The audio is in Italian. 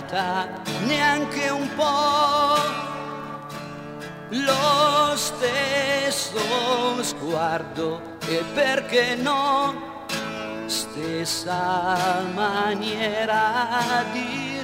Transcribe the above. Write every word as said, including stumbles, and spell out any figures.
cambiata neanche un po'. Lo stesso sguardo e perché no, stessa maniera di